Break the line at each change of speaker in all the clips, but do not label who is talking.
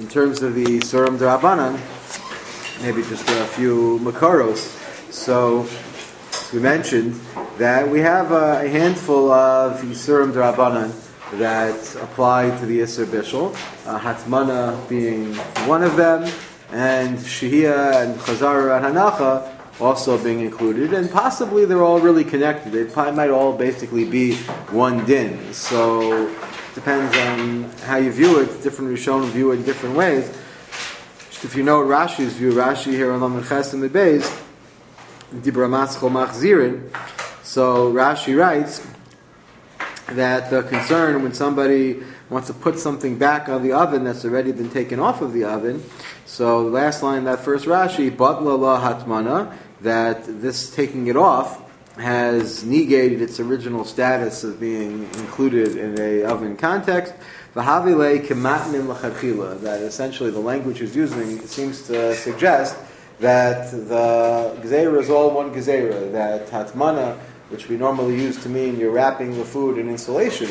In terms of the Surim D'Rabbanan, maybe just a few Makaros. So we mentioned that we have a handful of Surim D'Rabbanan that apply to the Isser Bishul, Hatmana being one of them, and Shehiyah and Chazara and Hanacha also being included, and possibly they're all really connected. They might all basically be one din. So it depends on how you view it. Different Rishonim view it in different ways. If you know Rashi's view, Rashi here on Lamed Ches and Beis, Dibra Maschol Machzirin. So Rashi writes that the concern when somebody wants to put something back on the oven that's already been taken off of the oven. So the last line, that first Rashi, Batla la hatmana, that this taking it off has negated its original status of being included in a oven context. V'havile kematmin l'chadchila, that essentially the language is using seems to suggest that the gzeira is all one gzeira, that hatmana, which we normally use to mean you're wrapping the food in insulation,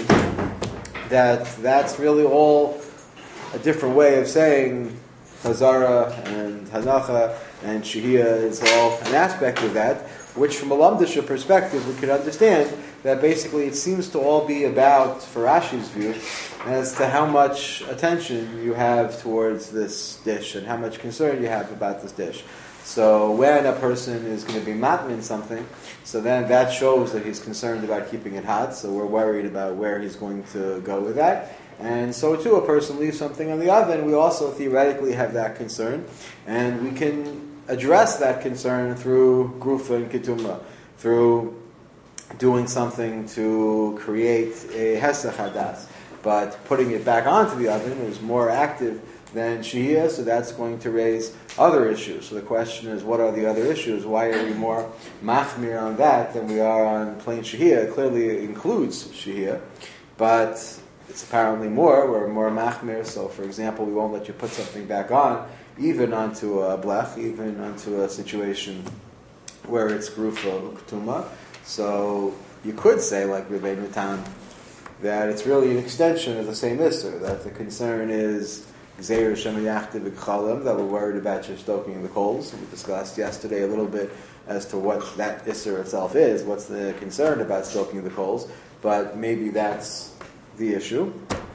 that's really all a different way of saying Hazara and Hanacha and Shehiyah is all an aspect of that, which from a Lamdisha perspective we could understand that basically it seems to all be about, for Rashi's view, as to how much attention you have towards this dish and how much concern you have about this dish. So when a person is going to be matmin something, so then that shows that he's concerned about keeping it hot, so we're worried about where he's going to go with that. And so too, a person leaves something in the oven, we also theoretically have that concern, and we can address that concern through grufa and ketuma, through doing something to create a hesach hadas. But putting it back onto the oven is more active than shehiyah, so that's going to raise other issues. So the question is, what are the other issues? Why are we more machmir on that than we are on plain shehiyah? Clearly it includes shehiyah, but it's apparently we're more machmir. So for example, we won't let you put something back on, even onto a blech, even onto a situation where it's grufa uktuma. So you could say, like Rebbeinu Tam, that it's really an extension of the same Isser, that the concern is Gzeir Shemayachti V'Chalim, that we're worried about your stoking the coals. We discussed yesterday a little bit as to what that Isser itself is, what's the concern about stoking the coals, but maybe that's the issue.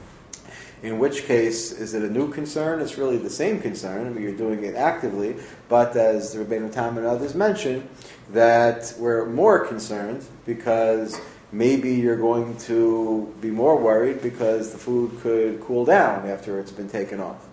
In which case, is it a new concern? It's really the same concern. I mean, you're doing it actively, but as the Rebbeinu Tam and others mentioned, that we're more concerned because maybe you're going to be more worried because the food could cool down after it's been taken off.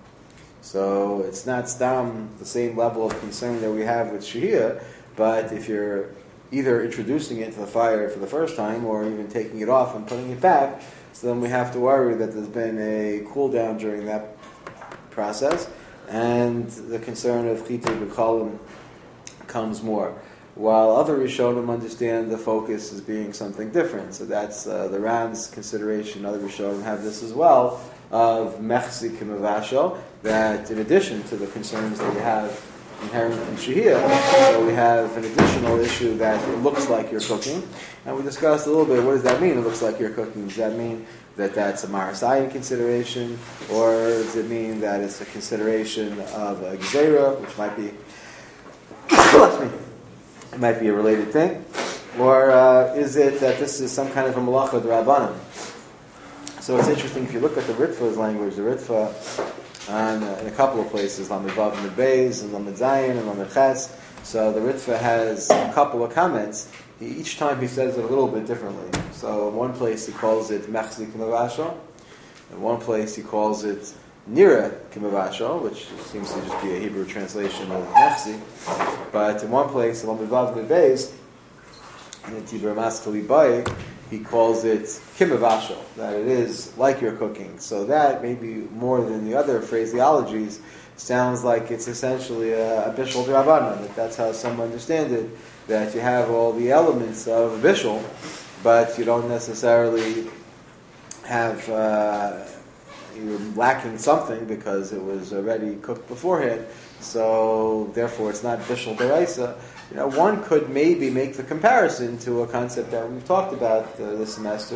So it's not stam the same level of concern that we have with shehiyah, but if you're either introducing it to the fire for the first time or even taking it off and putting it back, so then we have to worry that there's been a cool down during that process, and the concern of chitei b'chalim comes more. While other Rishonim understand the focus as being something different. So that's the Ran's consideration. Other Rishonim have this as well, of mechzi kimavasho, that in addition to the concerns that we have inherent in shehiyah, so we have an additional issue that it looks like you're cooking. And we discussed a little bit, what does that mean, it looks like you're cooking? Does that mean that that's a marasayan consideration? Or does it mean that it's a consideration of a gzeira, which might be... It might be a related thing, or is it that this is some kind of a malacha d'Rabbanan? So it's interesting if you look at the Ritva's language. The Ritva, in a couple of places, Lamed Vav and Beis, and Lamed Zayin and Lamed Ches. So the Ritva has a couple of comments. Each time he says it a little bit differently. So in one place he calls it Mechzi Kimavasho. In one place he calls it Nira Kimavasho, which seems to just be a Hebrew translation of Mechzi. But in one place, Lamed Vav Beis, in the Tibur Maskali Bayi, he calls it Kimavasho, that it is like you're cooking. So that, maybe more than the other phraseologies, sounds like it's essentially a Bishul D'Rabbanan, that's how some understand it, that you have all the elements of a Bishul, but you don't necessarily have... you're lacking something because it was already cooked beforehand, so therefore it's not bishul deraisa. One could maybe make the comparison to a concept that we've talked about this semester,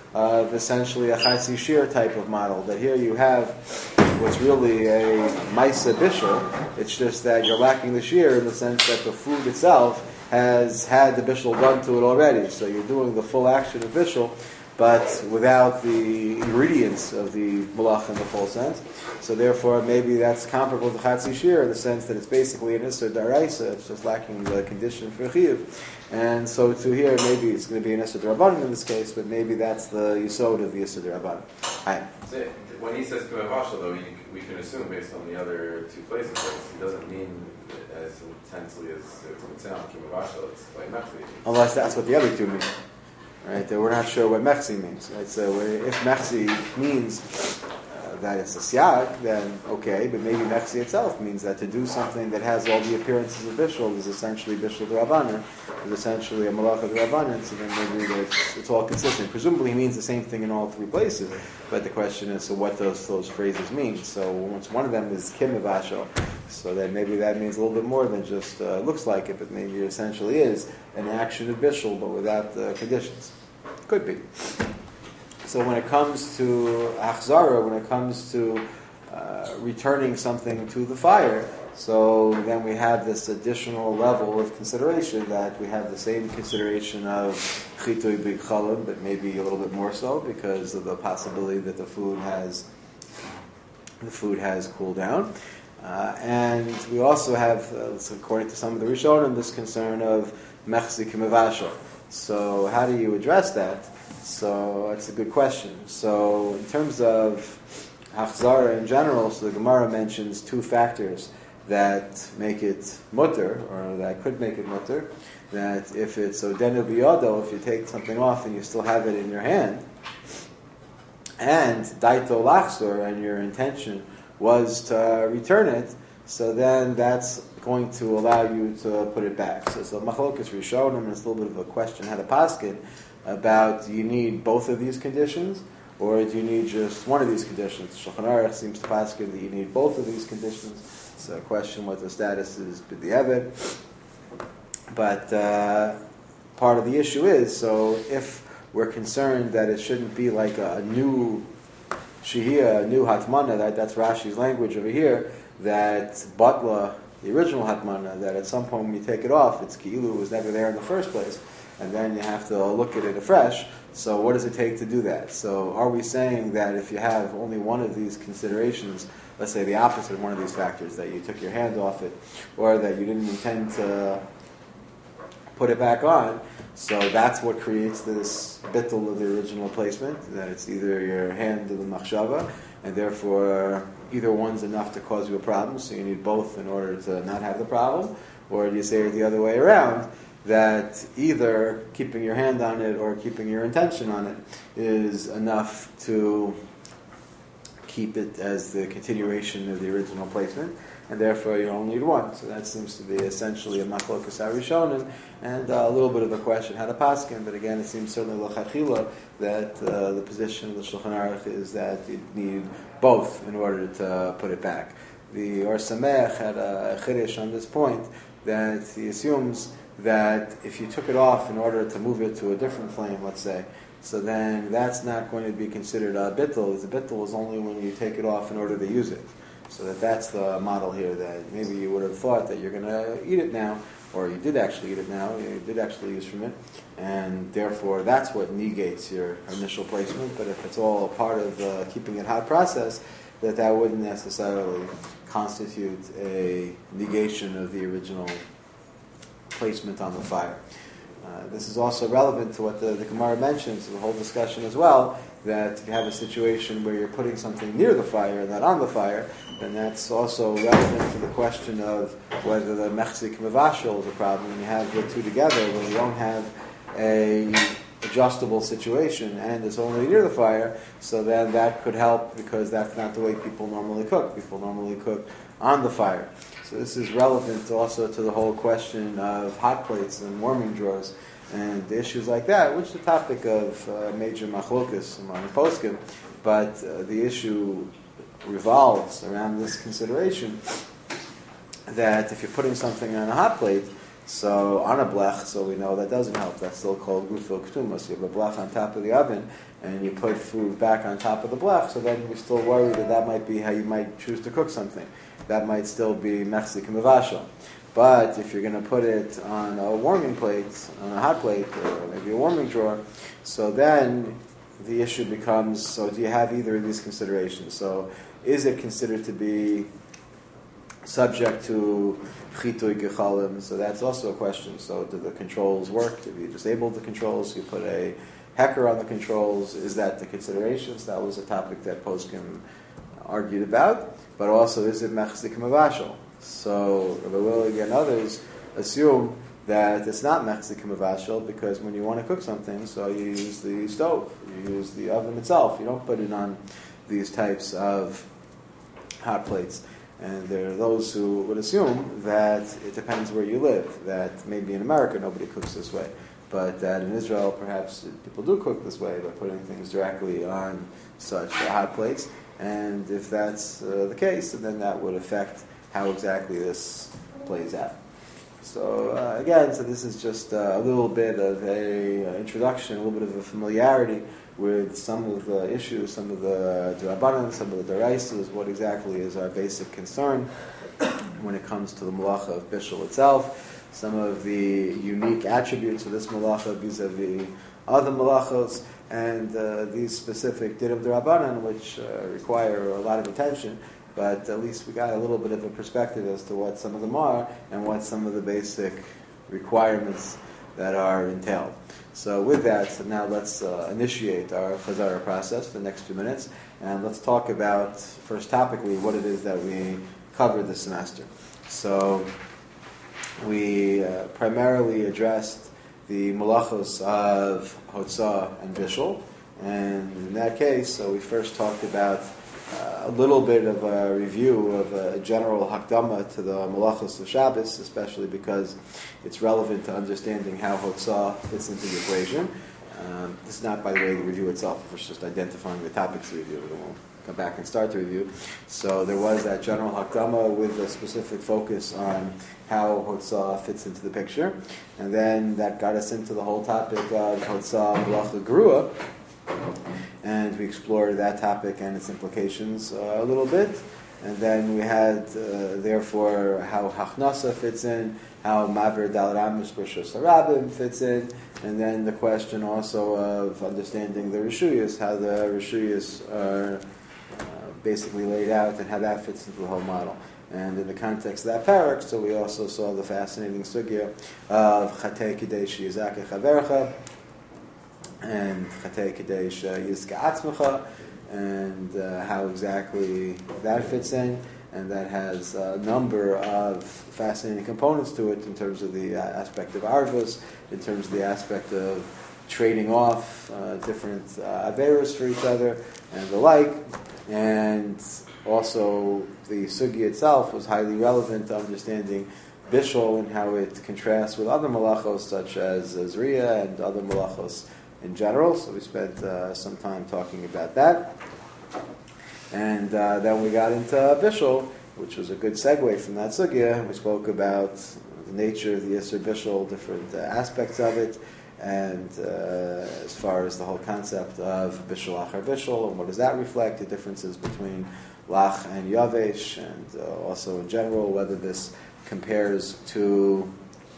of essentially a Chatzi Shir type of model. That here you have what's really a Maisa Bishul. It's just that you're lacking the Shir in the sense that the food itself has had the Bishul done to it already. So you're doing the full action of Bishul, but without the ingredients of the Malach in the full sense. So therefore, maybe that's comparable to Chatzi Shir in the sense that it's basically an Isser Daraisa. It's just lacking the condition for Chiyuv. And so to here, maybe it's going to be an Isser D'Rabbanan in this case, but maybe that's the Yisod of the Isser D'Rabbanan.
So when he says K'mevashal, though, we can assume based on the other two places that it doesn't mean as intensely as it would sound K'mevashal. It's like Mechzi.
Unless that's what the other two mean. Right? We're not sure what Mechzi means. Right? So if Mechzi means that it's a siyag, then okay, but maybe Mechzi itself means that to do something that has all the appearances of Bishul is essentially Bishul D'Rabbanan, is essentially a Malach D'Rabbanan, so then maybe it's all consistent. Presumably he means the same thing in all three places, but the question is, so what those phrases mean? So once one of them is Kim Mevashal, so then maybe that means a little bit more than just looks like it, but maybe it essentially is an action of Bishul, but without the conditions. Could be. So when it comes to Achzara, when it comes to returning something to the fire, so then we have this additional level of consideration that we have the same consideration of Chitui B'Chalim, but maybe a little bit more so because of the possibility that the food has cooled down. And we also have, according to some of the Rishonim, this concern of Mechzi K'mevashal. So how do you address that? So it's a good question. So in terms of Achzara in general, so the Gemara mentions two factors that make it mutter, or that could make it mutter. That if it's Odenu B'Yodo, if you take something off and you still have it in your hand, and Daito Lachzor, and your intention was to return it, so then that's going to allow you to put it back. So Machlokas Rishonim, and it's a little bit of a question how to paskin about, do you need both of these conditions, or do you need just one of these conditions? Shulchan Aruch seems to paskin that you need both of these conditions. It's a question what the status is b'di'evet. But part of the issue is, so if we're concerned that it shouldn't be like a new shehiyah, a new hatmana, that's Rashi's language over here, that batla, the original hatmana, that at some point when you take it off, it's ki'ilu, it was never there in the first place, and then you have to look at it afresh. So what does it take to do that? So are we saying that if you have only one of these considerations, let's say the opposite of one of these factors, that you took your hand off it, or that you didn't intend to put it back on, so that's what creates this bittul of the original placement, that it's either your hand or the machshava, and therefore either one's enough to cause you a problem, so you need both in order to not have the problem, or do you say it the other way around, that either keeping your hand on it or keeping your intention on it is enough to keep it as the continuation of the original placement, and therefore you only need one. So that seems to be essentially a machlokas harishonim, and a little bit of a question how to paskin. But again, it seems certainly l'chachila that the position of the Shulchan Aruch is that you need both in order to put it back. The Or Sameach had a chiddush on this point, that he assumes that if you took it off in order to move it to a different flame, let's say, so then that's not going to be considered a bittul. The bittul is only when you take it off in order to use it. So that's the model here, that maybe you would have thought that you're going to eat it now, or you did actually eat it now, you did actually use from it, and therefore that's what negates your initial placement. But if it's all a part of the keeping it hot process, that wouldn't necessarily constitute a negation of the original placement on the fire. This is also relevant to what the Gemara mentions, the whole discussion as well, that if you have a situation where you're putting something near the fire and not on the fire, then that's also relevant to the question of whether the mechzik mevashel is a problem. When you have the two together, when you don't have a adjustable situation and it's only near the fire, so then that could help, because that's not the way people normally cook. People normally cook on the fire. So this is relevant also to the whole question of hot plates and warming drawers and issues like that, which is the topic of major machlokas among poskim. But the issue revolves around this consideration that if you're putting something on a hot plate, So on a blech, so we know that doesn't help. That's still called gufil ketuma. So you have a blech on top of the oven, and you put food back on top of the blech. So then we're still worried that might be how you might choose to cook something. That might still be mechzik mevashel. But if you're going to put it on a warming plate, on a hot plate, or maybe a warming drawer, so then the issue becomes: so do you have either of these considerations? So is it considered to be subject to chitui gechalim? So that's also a question. So do the controls work? If you disable the controls, you put a hecker on the controls, is that the considerations? That was a topic that poskim argued about. But also, is it mechzik mevashel? So Rabbi Willig and others assume that it's not mechzik mevashel because when you want to cook something, so you use the stove, you use the oven itself. You don't put it on these types of hot plates. And there are those who would assume that it depends where you live, that maybe in America nobody cooks this way, but that in Israel perhaps people do cook this way by putting things directly on such hot plates. And if that's the case, then that would affect how exactly this plays out. So again, so this is just a little bit of a introduction, a little bit of a familiarity with some of the issues, some of the D'Rabbanan, some of the D'Oraisas, what exactly is our basic concern when it comes to the Malacha of Bishul itself, some of the unique attributes of this Malacha vis-a-vis other Malachos, and these specific Din of D'Rabbanan, which require a lot of attention, but at least we got a little bit of a perspective as to what some of them are and what some of the basic requirements that are entailed. So with that, so now let's initiate our Chazara process for the next few minutes, and let's talk about, first topically, what it is that we covered this semester. So we primarily addressed the malachos of Hotzah and Bishul, and in that case, so we first talked about a little bit of a review of a general hakdama to the malachos of Shabbos, especially because it's relevant to understanding how Hotzah fits into the equation. This is not, by the way, the review itself. It's just identifying the topics to review. We'll come back and start the review. So there was that general hakdama with a specific focus on how Hotzah fits into the picture. And then that got us into the whole topic of Hotzah Malacha Gerua. And we explored that topic and its implications a little bit. And then we had, therefore, how Hachnasa fits in, how Maver Dal Ramus Bershus Harabim fits in, and then the question also of understanding the Rishuyas, how the Rishuyas are basically laid out and how that fits into the whole model. And in the context of that parak, so we also saw the fascinating sugya of Chatei Kadesh Yizake Chavercha, and Chatei Kadesh Yizka Atzmecha, and how exactly that fits in, and that has a number of fascinating components to it in terms of the aspect of Arvus, in terms of the aspect of trading off different Averos for each other, and the like, and also the Sugi itself was highly relevant to understanding Bishul and how it contrasts with other malachos such as Zriya and other malachos in general. So we spent some time talking about that. And then we got into Bishul, which was a good segue from that sugya. We spoke about the nature of the Yisr Bishul, different aspects of it, and as far as the whole concept of Bishul Achar Bishul, and what does that reflect, the differences between Lach and Yavesh, and also in general, whether this compares to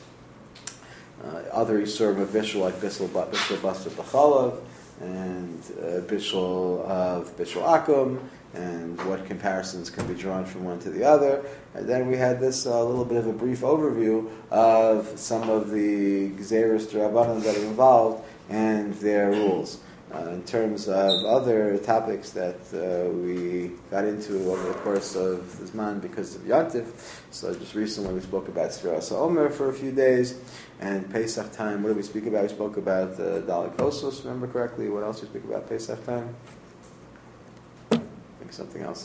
other Yisurim of Bishul, like Bishul Basar B'chalav, and Bishul of Bishul Akum, and what comparisons can be drawn from one to the other. And then we had this little bit of a brief overview of some of the Gzeirus D'Rabbanan that are involved and their rules. In terms of other topics that we got into over the course of this month because of Yantif, so just recently we spoke about Sfiras HaOmer for a few days, and Pesach time, what did we speak about? We spoke about Dalit Kosos, remember correctly? What else did we speak about Pesach time? I think something else.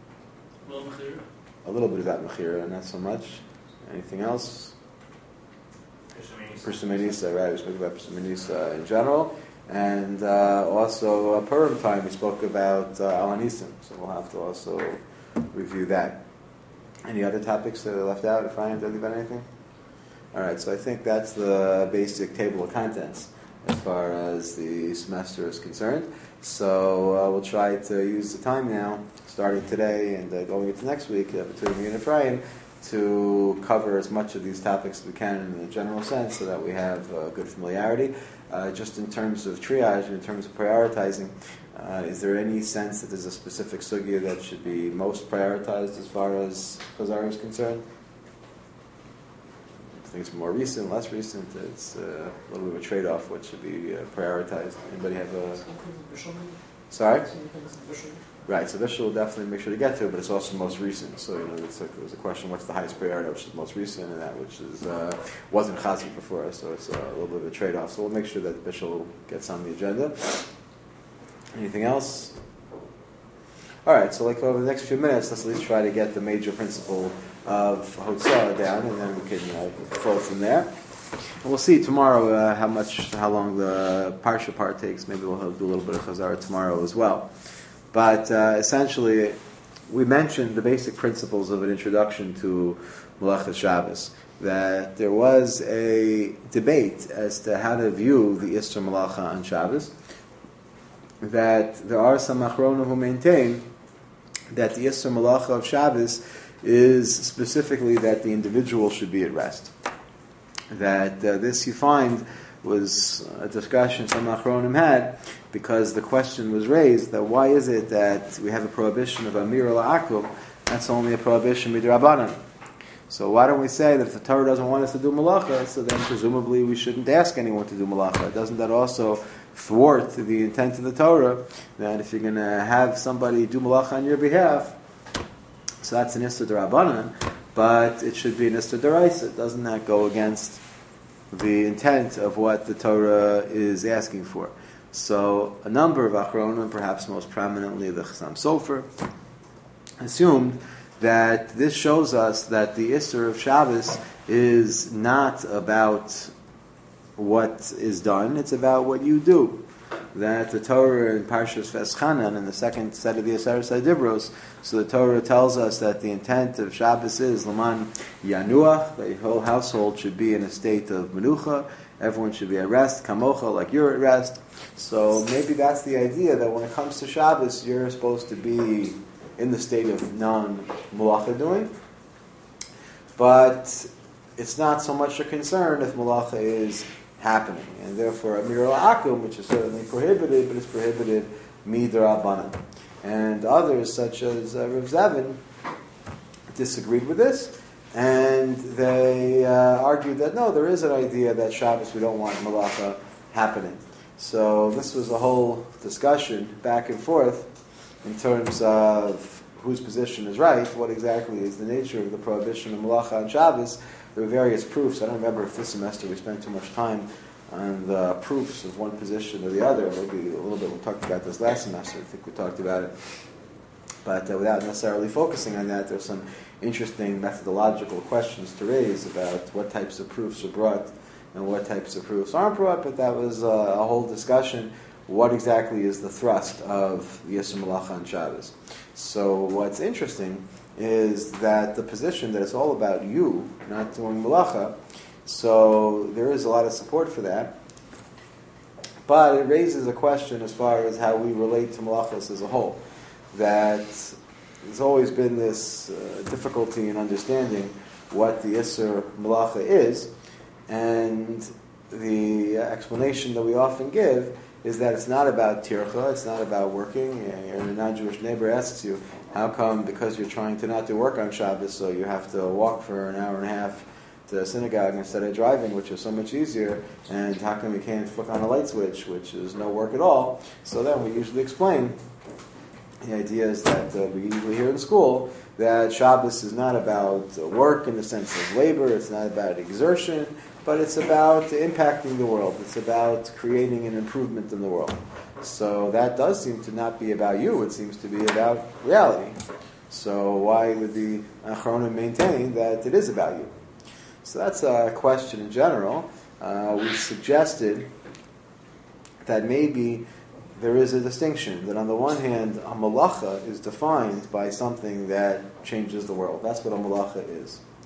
A little bit about Mechira, not so much. Anything else? Persimenisa, right? We spoke about Persimenisa in general. And also Purim time, we spoke about Alanisim, so we'll have to also review that. Any other topics that are left out? Efraim, did I leave out anything? All right, so I think that's the basic table of contents as far as the semester is concerned. So we'll try to use the time now, starting today and going into next week, between me and Ephraim, to cover as much of these topics as we can in a general sense so that we have good familiarity. Just in terms of triage, in terms of prioritizing, is there any sense that there's a specific sugya that should be most prioritized as far as Chazar is concerned? Things more recent, less recent, it's a little bit of a trade-off what should be prioritized. Anybody have a... Sorry? Right, so Bishul will definitely make sure to get to it, but it's also most recent. So, it's like, there's a question, what's the highest priority, which is most recent, and that which is wasn't Chazi before, so it's a little bit of a trade-off. So we'll make sure that Bishul gets on the agenda. Anything else? All right, so like over the next few minutes, let's at least try to get the major principle of Hotzah down, and then we can flow from there. And we'll see tomorrow how long the Parsha part takes. Maybe we'll do a little bit of Chazara tomorrow as well. But essentially, we mentioned the basic principles of an introduction to Malachas Shabbos, that there was a debate as to how to view the Isser Malacha on Shabbos, that there are some Achronim who maintain that the Isser Malacha of Shabbos is specifically that the individual should be at rest. That this you find was a discussion some Achronim had, because the question was raised that why is it that we have a prohibition of Amir al-Akum, that's only a prohibition midrabanan. So why don't we say that if the Torah doesn't want us to do malacha, so then presumably we shouldn't ask anyone to do malacha? Doesn't that also thwart the intent of the Torah, that if you're going to have somebody do malacha on your behalf, so that's an Issa D'Rabbanan, but it should be an Issa D'Oraisa. Doesn't that go against the intent of what the Torah is asking for? So a number of Achronim, perhaps most prominently the Chassam Sofer, assumed that this shows us that the Isser of Shabbos is not about what is done, it's about what you do. That the Torah in Parshas Veschanan, in the second set of the Aseres HaDibros, so the Torah tells us that the intent of Shabbos is Laman Yanuach, the whole household should be in a state of Menucha, everyone should be at rest, Kamocha, like you're at rest. So maybe that's the idea, that when it comes to Shabbos, you're supposed to be in the state of non-Malacha doing, but it's not so much a concern if Malacha is happening, and therefore Amir al-Akum, which is certainly prohibited, but it's prohibited midrabanan. And others, such as Rav Zevin, disagreed with this, and they argued that no, there is an idea that Shabbos we don't want Malacha happening. So this was a whole discussion back and forth in terms of whose position is right, what exactly is the nature of the prohibition of Malacha on Shabbos. There were various proofs. I don't remember if this semester we spent too much time on the proofs of one position or the other. Maybe a little bit we talked about this last semester. I think we talked about it. But without necessarily focusing on that, there's some interesting methodological questions to raise about what types of proofs are brought and what types of proofs aren't brought. But that was a whole discussion. What exactly is the thrust of Yisr Malacha on Shabbos? So what's interesting is that the position that it's all about you, not doing Malacha, so there is a lot of support for that. But it raises a question as far as how we relate to Malachas as a whole. That there's always been this difficulty in understanding what the Isser Malacha is, and the explanation that we often give is that it's not about tircha, it's not about working. Your non-Jewish neighbor asks you, how come because you're trying to not do work on Shabbos, so you have to walk for an hour and a half to the synagogue instead of driving, which is so much easier, and how come you can't flick on a light switch, which is no work at all? So then we usually explain, the idea is that we usually hear in school, that Shabbos is not about work in the sense of labor, it's not about exertion, but it's about impacting the world. It's about creating an improvement in the world. So that does seem to not be about you. It seems to be about reality. So why would the Achronim maintain that it is about you? So that's a question in general. We suggested that maybe there is a distinction, that on the one hand, a malacha is defined by something that changes the world. That's what a malacha is.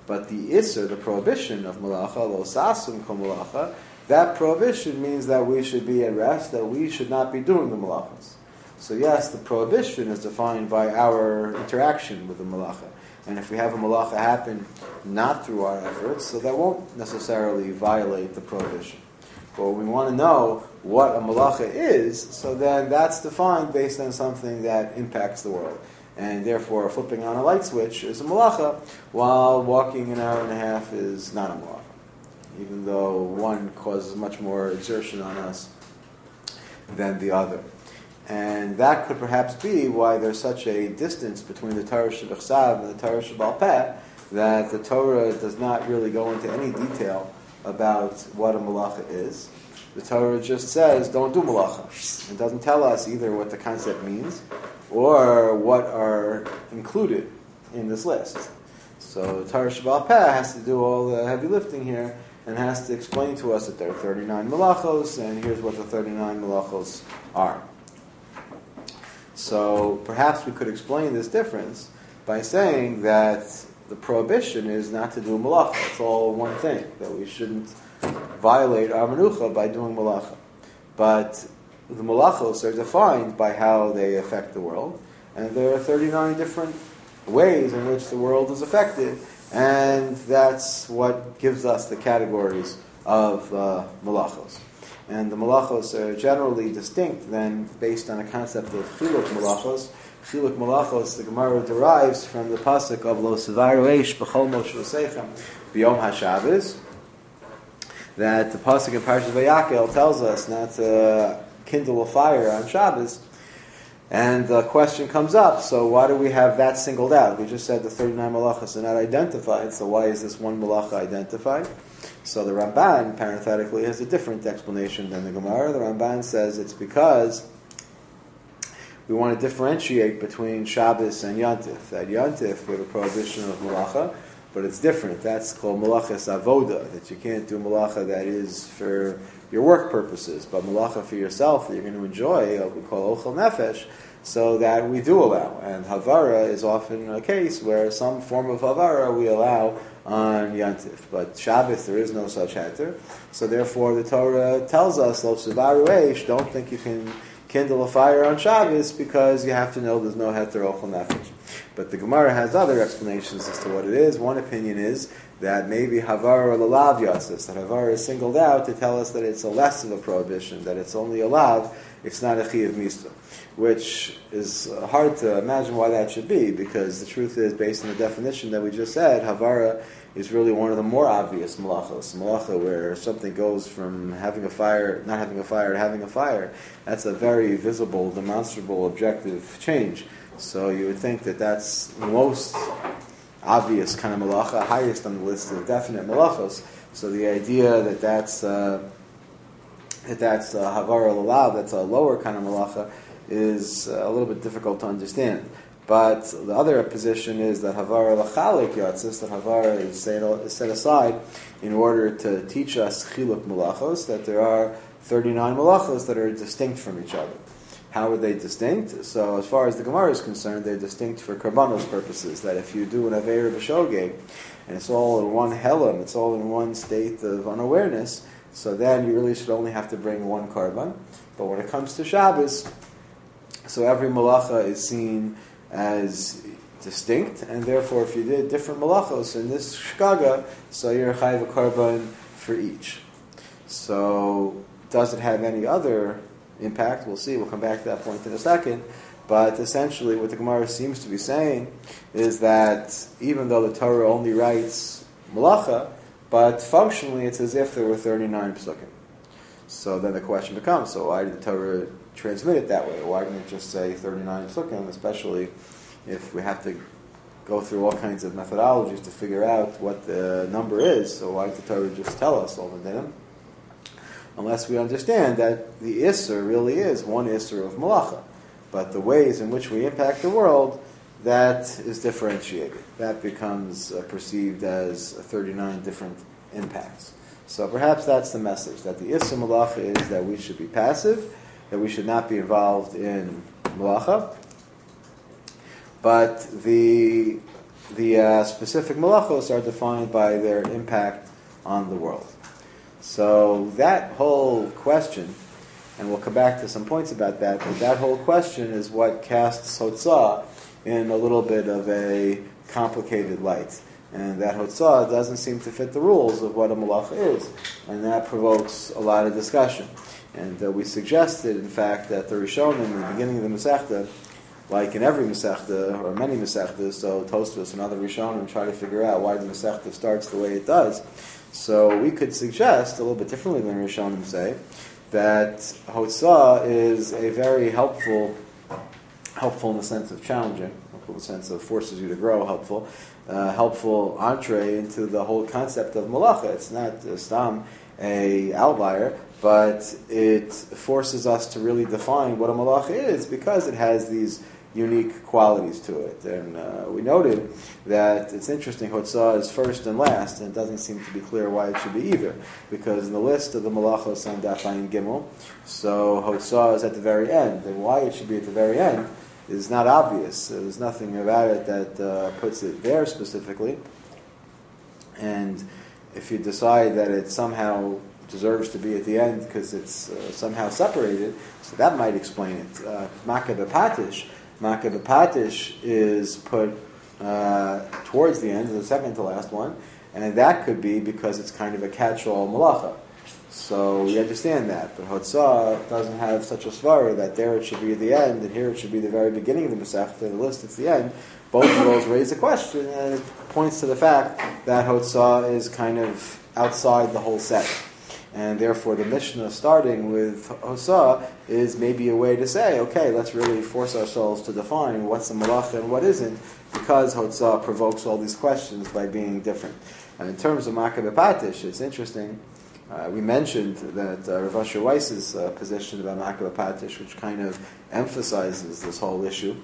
But the Isser, the prohibition of Malacha, lo sasum kol Malacha, that prohibition means that we should be at rest, that we should not be doing the Malachas. So yes, the prohibition is defined by our interaction with the Malacha. And if we have a Malacha happen not through our efforts, so that won't necessarily violate the prohibition. But we want to know what a Malacha is, so then that's defined based on something that impacts the world. And therefore, flipping on a light switch is a Malacha, while walking an hour and a half is not a Malacha. Even though one causes much more exertion on us than the other. And that could perhaps be why there's such a distance between the Torah Shebechsav and the Torah Shebal Peh, that the Torah does not really go into any detail about what a malacha is. The Torah just says, don't do malacha. It doesn't tell us either what the concept means or what are included in this list. So the Torah Shebal Peh has to do all the heavy lifting here and has to explain to us that there are 39 malachos, and here's what the 39 malachos are. So perhaps we could explain this difference by saying that the prohibition is not to do malacha. It's all one thing, that we shouldn't violate our menucha by doing malacha. But the malachos are defined by how they affect the world, and there are 39 different ways in which the world is affected, and that's what gives us the categories of malachos. And the malachos are generally distinct then based on a concept of chiluk malachos. Chiluk malachos, the Gemara derives from the pasuk of Lo Sevaru Eish B'chol Moshvosechem B'yom HaShabbos, that the pasuk in Parashat Vayakel tells us not to kindle a fire on Shabbos. And the question comes up, so why do we have that singled out? We just said the 39 malachos are not identified, so why is this one malacha identified? So the Ramban, parenthetically, has a different explanation than the Gemara. The Ramban says it's because we want to differentiate between Shabbos and Yantif. That Yantif, we have a prohibition of malacha, but it's different. That's called malachas avoda, that you can't do malacha that is for your work purposes, but malacha for yourself that you're going to enjoy, we call ochel nefesh, so that we do allow. And havara is often a case where some form of havara we allow on Yantif. But Shabbos, there is no such heter. So therefore the Torah tells us, Lo Sevaru Eish, don't think you can kindle a fire on Shabbos because you have to know there's no heter ochel nefesh. But the Gemara has other explanations as to what it is. One opinion is that maybe havara lalav yatzis, that havara is singled out to tell us that it's a less of a prohibition, that it's only a lav, it's not a chiyuv mitzvah, which is hard to imagine why that should be, because the truth is, based on the definition that we just said, havara is really one of the more obvious malachos. Malacha, where something goes from having a fire, not having a fire, to having a fire, that's a very visible, demonstrable, objective change. So you would think that that's the most obvious kind of malacha, highest on the list of definite malachos. So the idea that that's havara lalav, that's a lower kind of malacha, is a little bit difficult to understand. But the other position is that havara lachalik yatzis, that havara is set aside in order to teach us chiluk malachos, that there are 39 malachos that are distinct from each other. How are they distinct? So as far as the Gemara is concerned, they're distinct for karbanos purposes, that if you do an aveir b'shogeg, and it's all in one helam, it's all in one state of unawareness, so then you really should only have to bring one karban. But when it comes to Shabbos, so every malacha is seen as distinct, and therefore if you did different malachos in this shkaga, so you're chayav a karban for each. So does it have any other impact? We'll see. We'll come back to that point in a second. But essentially what the Gemara seems to be saying is that even though the Torah only writes malacha, but functionally it's as if there were 39 psukim. So then the question becomes, so why did the Torah transmit it that way? Why didn't it just say 39 psukim, especially if we have to go through all kinds of methodologies to figure out what the number is? So why did the Torah just tell us all the dinim? Unless we understand that the Isser really is one Isser of Malacha. But the ways in which we impact the world, that is differentiated. That becomes perceived as 39 different impacts. So perhaps that's the message, that the Isser Malacha is that we should be passive, that we should not be involved in Malacha. But the the specific malachos are defined by their impact on the world. So that whole question, and we'll come back to some points about that, but that whole question is what casts Hotzah in a little bit of a complicated light. And that Hotzah doesn't seem to fit the rules of what a malacha is. And that provokes a lot of discussion. And we suggested, in fact, that the Rishonim in the beginning of the Masechta, like in every Masechta, or many Masechtas, so Tosfos and other Rishonim try to figure out why the Masechta starts the way it does. So we could suggest, a little bit differently than Rishonim say, that Hotzah is a very helpful in the sense of challenging, helpful in the sense of forces you to grow, helpful entree into the whole concept of malacha. It's not stam a outlier, but it forces us to really define what a malacha is because it has these unique qualities to it. And we noted that it's interesting, Hotzah is first and last, and it doesn't seem to be clear why it should be either, because in the list of the malachos on Daf Ayin Gimel, so Hotzah is at the very end, and why it should be at the very end is not obvious. There's nothing about it that puts it there specifically, and if you decide that it somehow deserves to be at the end because it's somehow separated, so that might explain it. Makkah b'Patish is put towards the end, the second to last one, and that could be because it's kind of a catch-all malacha. So we understand that, but Hotzah doesn't have such a svara that there it should be at the end, and here it should be the very beginning of the Masechta, the list it's the end. Both of those raise a question, and it points to the fact that Hotzah is kind of outside the whole set. And therefore the Mishnah starting with Hotzah is maybe a way to say, okay, let's really force ourselves to define what's a malacha and what isn't, because Hotzah provokes all these questions by being different. And in terms of Makkah b'Patish, it's interesting. We mentioned that Rav Asher Weiss's position about Makkah b'Patish, which kind of emphasizes this whole issue,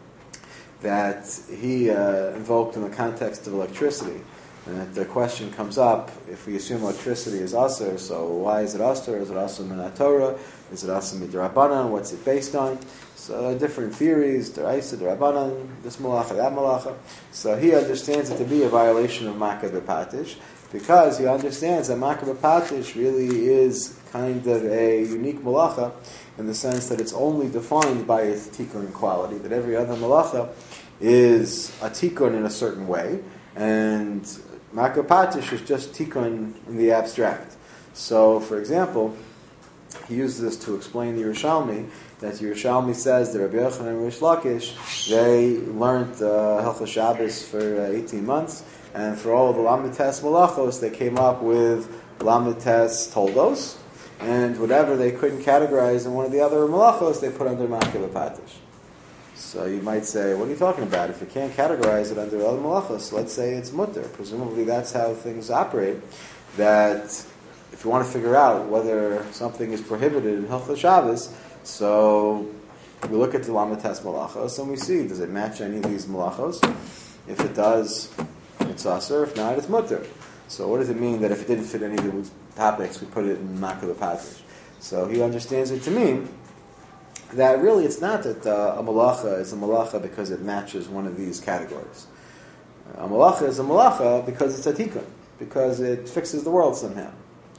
that he invoked in the context of electricity. And that the question comes up, if we assume electricity is aser, so why is it aser? Is it aser min Torah? Is it aser midrabanan? What's it based on? So different theories, deraisa, derabanan, this malacha, that malacha. So he understands it to be a violation of Makkah b'Patish, because he understands that Makkah b'Patish really is kind of a unique malacha in the sense that it's only defined by its tikkun quality, that every other malacha is a tikkun in a certain way, and Makkah b'Patish is just tikkun in the abstract. So, for example, he uses this to explain the Yerushalmi, that Yerushalmi says that Rabbi Yochanan and Rish Lakish, they learned Hilchos Shabbos for 18 months, and for all of the Lamed Tes Malachos, they came up with Lamed Tes Toldos, and whatever they couldn't categorize in one of the other Malachos, they put under Makkah b'Patish. So you might say, what are you talking about? If you can't categorize it under other malachos, let's say it's mutter. Presumably that's how things operate, that if you want to figure out whether something is prohibited in Hilchos Shabbos, so we look at the Lamed Tes Malachos and we see, does it match any of these malachos? If it does, it's aser. If not, it's mutter. So what does it mean that if it didn't fit any of those topics, we put it in Makkah b'Patish? So he understands it to mean that really it's not that a malacha is a malacha because it matches one of these categories. A malacha is a malacha because it's a tikkun, because it fixes the world somehow.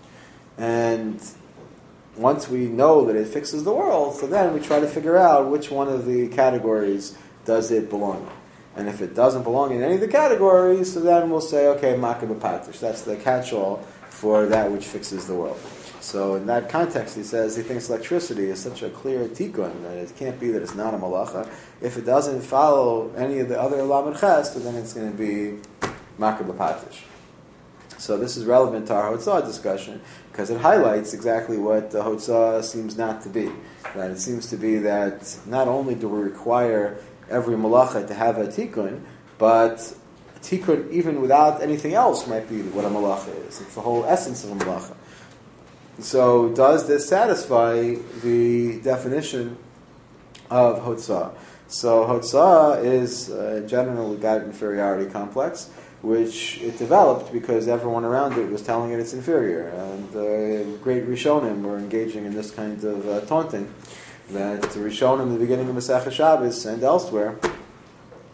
And once we know that it fixes the world, so then we try to figure out which one of the categories does it belong in. And if it doesn't belong in any of the categories, so then we'll say, okay, Makkah b'Patish. That's the catch-all for that which fixes the world. So in that context, he says he thinks electricity is such a clear tikkun that it can't be that it's not a malacha. If it doesn't follow any of the other lamed ches, then it's going to be Makkah b'Patish. So this is relevant to our Hotzah discussion because it highlights exactly what the Hotzah seems not to be. That it seems to be that not only do we require every malacha to have a tikkun, but a tikkun even without anything else might be what a malacha is. It's the whole essence of a malacha. So does this satisfy the definition of Hotzah? So Hotzah is a general got inferiority complex, which it developed because everyone around it was telling it it's inferior. And great Rishonim were engaging in this kind of taunting, that the Rishonim in the beginning of Masechah Shabbos and elsewhere,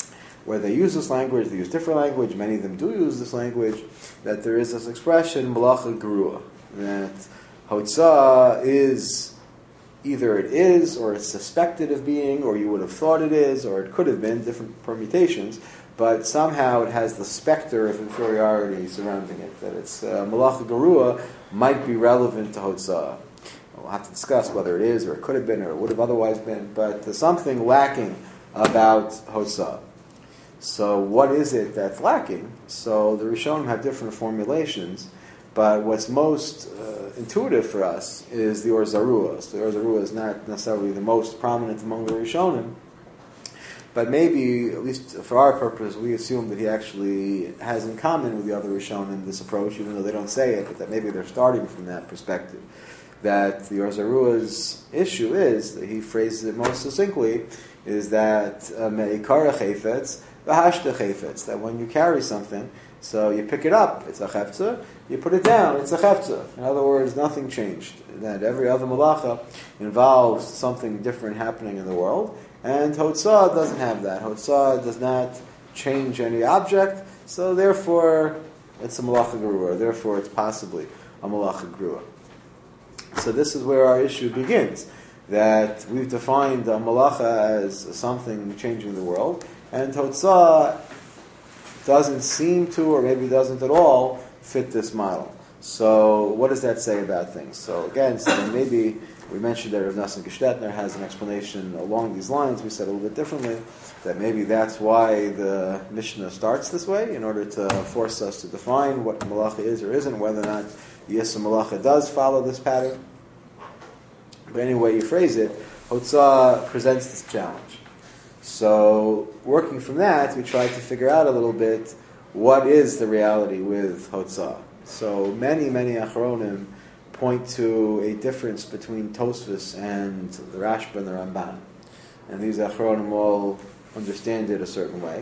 where they use this language, they use different language, many of them do use this language, that there is this expression, malacha gerua, that hotzah is, either it is, or it's suspected of being, or you would have thought it is, or it could have been, different permutations, but somehow it has the specter of inferiority surrounding it, that it's malacha gerua might be relevant to hotzah. We'll have to discuss whether it is, or it could have been, or it would have otherwise been, but there's something lacking about hotzah. So what is it that's lacking? So the Rishonim have different formulations, but what's most intuitive for us is the Or Zarua. So the Or Zarua is not necessarily the most prominent among the Rishonim, but maybe, at least for our purpose, we assume that he actually has in common with the other Rishonim this approach, even though they don't say it, but that maybe they're starting from that perspective. That the Or Zarua's issue is, that he phrases it most succinctly, is that me'ikara chayfetz, v'hashta chayfetz, that when you carry something, so you pick it up, it's a chefza, you put it down, it's a chefza. In other words, nothing changed. That every other malacha involves something different happening in the world, and hotzah doesn't have that. Hotzah does not change any object, so therefore it's a malacha gerua, therefore it's possibly a malacha gerua. So this is where our issue begins, that we've defined a malacha as something changing the world, and hotzah doesn't seem to, or maybe doesn't at all, fit this model. So what does that say about things? So again, maybe we mentioned that Rav Nosson Gestetner has an explanation along these lines. We said a little bit differently, that maybe that's why the Mishnah starts this way, in order to force us to define what malacha is or isn't, whether or not the Yisra malacha does follow this pattern. But anyway you phrase it, hotzah presents this challenge. So working from that, we try to figure out a little bit what is the reality with hotzah. So many Achronim point to a difference between Tosfos and the Rashba and the Ramban. And these Achronim all understand it a certain way.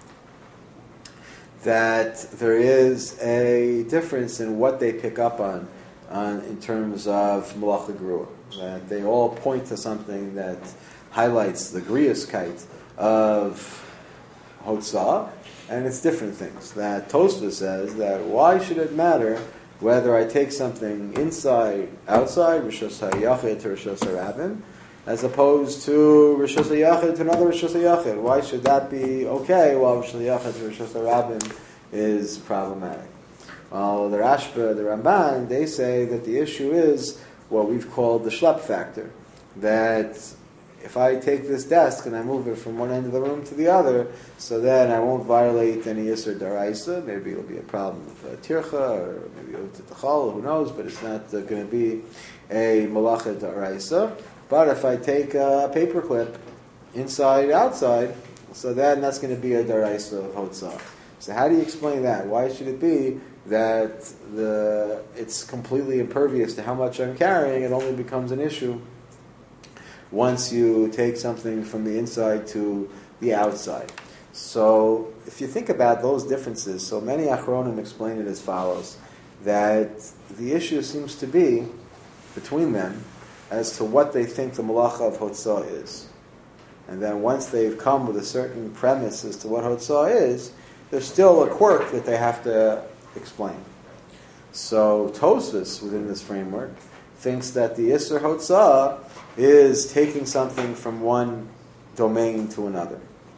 That there is a difference in what they pick up on in terms of malacha gerua. That they all point to something that highlights the griyuskite of hotzah, and it's different things. That Tosfos says that why should it matter whether I take something inside, outside, Rishos HaYachid to Rishos HaRabim, as opposed to Rishos HaYachid to another Rishos HaYachid. Why should that be okay while Rishos HaYachid to Rishos HaRabim is problematic? Well, the Rashba, the Ramban, they say that the issue is what we've called the schlep factor. That if I take this desk and I move it from one end of the room to the other, so then I won't violate any Yisr Daraisa. Maybe it'll be a problem with Tircha, or maybe Tachal, who knows, but it's not going to be a Malacha Daraisa. But if I take a paperclip inside, outside, so then that's going to be a Daraisa of Hotzah. So how do you explain that? Why should it be that it's completely impervious to how much I'm carrying? It only becomes an issue once you take something from the inside to the outside. So if you think about those differences, so many Achronim explain it as follows, that the issue seems to be between them as to what they think the malacha of Hotzah is. And then once they've come with a certain premise as to what Hotzah is, there's still a quirk that they have to explain. So Tosfos, within this framework, thinks that the Isser Hotzah is taking something from one domain to another.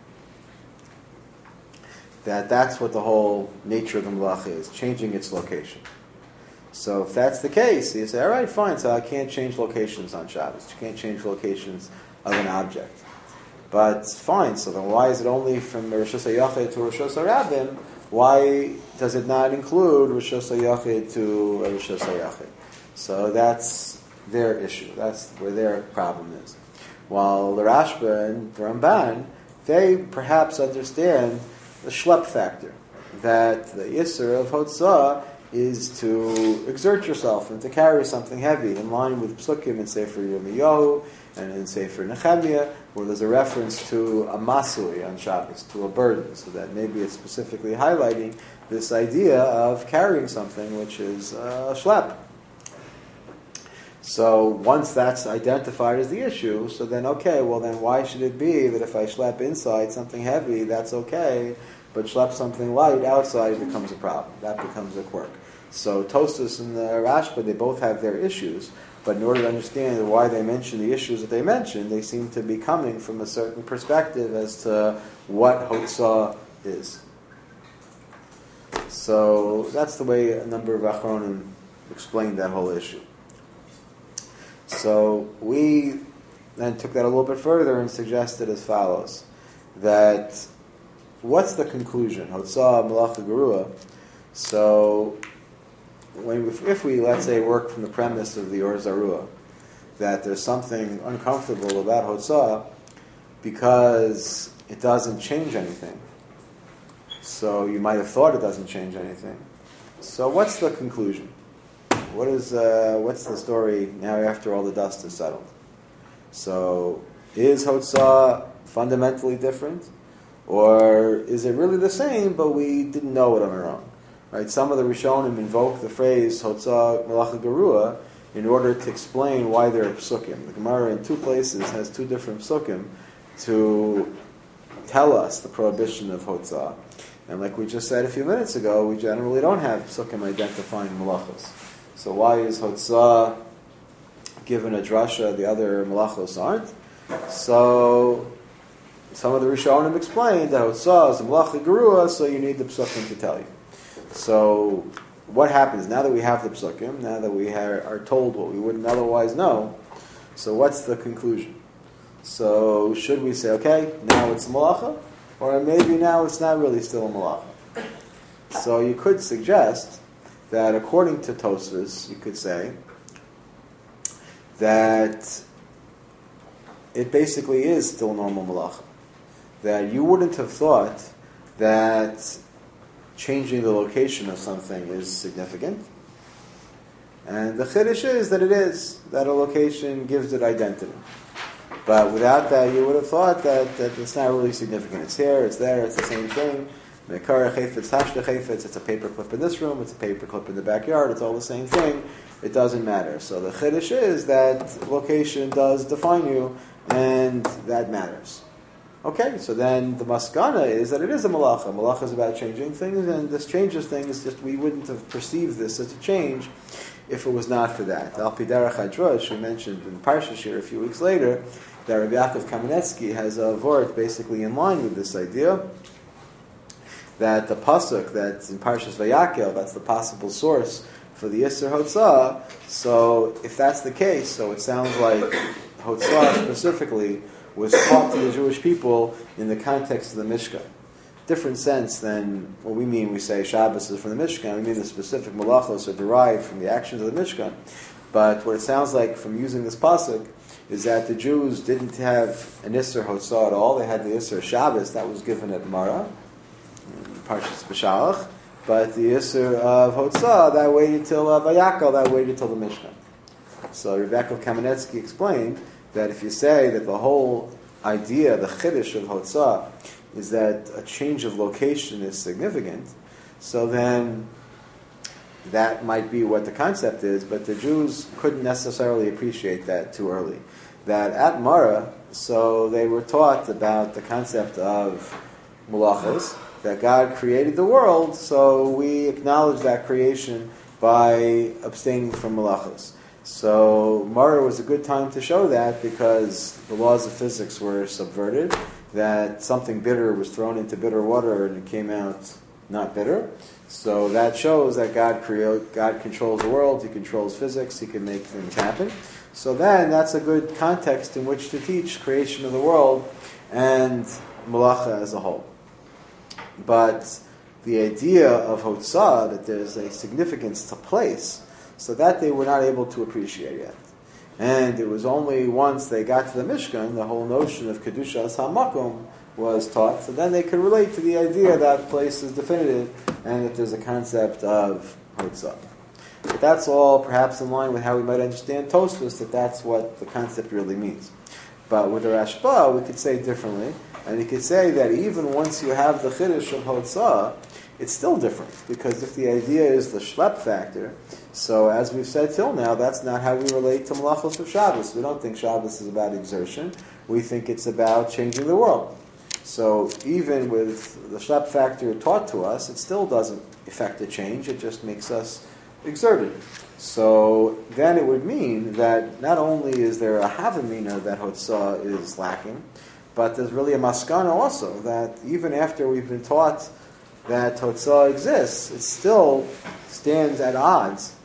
That's what the whole nature of the malacha is, changing its location. So if that's the case, you say, all right, fine, so I can't change locations on Shabbos. You can't change locations of an object. But fine, so then why is it only from Rishos HaYachid to Rishos HaRabim? Why does it not include Rishos HaYachid to Rishos HaYachid? So that's their issue. That's where their problem is. While the Rashba and the Ramban, they perhaps understand the schlep factor, that the Yisr of Hotzah is to exert yourself and to carry something heavy, in line with Psukim in Sefer Yirmiyahu and in Sefer Nehemiah, where there's a reference to a masui on Shabbos, to a burden, so that maybe it's specifically highlighting this idea of carrying something which is a schlep. So once that's identified as the issue, so then okay, well then why should it be that if I schlep inside something heavy, that's okay, but schlep something light outside becomes a problem. That becomes a quirk. So Tosfos and the Rashba, they both have their issues, but in order to understand why they mention the issues that they mention, they seem to be coming from a certain perspective as to what Hotzah is. So that's the way a number of Achronim explained that whole issue. So we then took that a little bit further and suggested as follows, that what's the conclusion? Hotzah, Malacha, Gerua. So if we, let's say, work from the premise of the Or Zarua, that there's something uncomfortable about Hotzah because it doesn't change anything. So you might have thought it doesn't change anything. So what's the conclusion? What's the story now after all the dust is settled? So is Hotzah fundamentally different? Or is it really the same, but we didn't know it on our own? Right? Some of the Rishonim invoke the phrase Hotzah Malacha Gerua in order to explain why there are psukim. The Gemara in two places has two different psukim to tell us the prohibition of Hotzah. And like we just said a few minutes ago, we generally don't have psukim identifying malachos. So why is Hotzah given a drasha, the other malachos aren't? So some of the Rishonim explained that Hotzah is a malacha gerua, so you need the psukim to tell you. So what happens now that we have the psukim, now that we are told what we wouldn't otherwise know, so what's the conclusion? So should we say, okay, now it's a malacha? Or maybe now it's not really still a malacha? So you could suggest that according to Tosfos, you could say that it basically is still normal malacha. That you wouldn't have thought that changing the location of something is significant. And the chiddush is that it is, that a location gives it identity. But without that, you would have thought that it's not really significant. It's here, it's there, it's the same thing. It's a paper clip in this room, it's a paper clip in the backyard, it's all the same thing. It doesn't matter. So the chiddush is that location does define you, and that matters. Okay, so then the maskana is that it is a malacha. Malacha is about changing things, and this changes things. Just we wouldn't have perceived this as a change if it was not for that. Al Piderach Hadrash, we mentioned in Parsha Shir a few weeks later, that Rabbi Yaakov Kamenetsky has a vort basically in line with this idea, that the pasuk that's in Parshas Vayakel, that's the possible source for the Yisur Hotzah. So if that's the case, so it sounds like Hotzah specifically was taught to the Jewish people in the context of the Mishkan. Different sense than what we mean. We say Shabbos is from the Mishkan. We mean the specific malachos are derived from the actions of the Mishkan. But what it sounds like from using this pasuk is that the Jews didn't have an Isser Hotzah at all. They had the Isser Shabbos that was given at Mara, Parshas B'Shalach. But the Isser of Hotzah, that waited till Vayakal, that waited till the Mishkan. So Rebbe Kamenetsky explained that if you say that the whole idea, the chiddush of Hotzah, is that a change of location is significant, so then that might be what the concept is, but the Jews couldn't necessarily appreciate that too early. That at Mara, so they were taught about the concept of mulachos, that God created the world, so we acknowledge that creation by abstaining from mulachos. So Mara was a good time to show that because the laws of physics were subverted, that something bitter was thrown into bitter water and it came out not bitter. So that shows that God controls the world, He controls physics, He can make things happen. So then that's a good context in which to teach creation of the world and malacha as a whole. But the idea of Hotzah, that there's a significance to place, so that they were not able to appreciate yet. And it was only once they got to the Mishkan, the whole notion of Kedushas HaMakom was taught, so then they could relate to the idea that place is definitive and that there's a concept of Hotzah. But that's all perhaps in line with how we might understand Tosfos, that that's what the concept really means. But with the Rashba, we could say differently, and you could say that even once you have the Chiddush of Hotzah, it's still different, because if the idea is the schlep factor, so as we've said till now, that's not how we relate to Malachos of Shabbos. We don't think Shabbos is about exertion. We think it's about changing the world. So even with the schlep factor taught to us, it still doesn't affect a change. It just makes us exerted. So then it would mean that not only is there a havamina that Hotzah is lacking, but there's really a maskana also, that even after we've been taught that Hotzah exists, it still stands at odds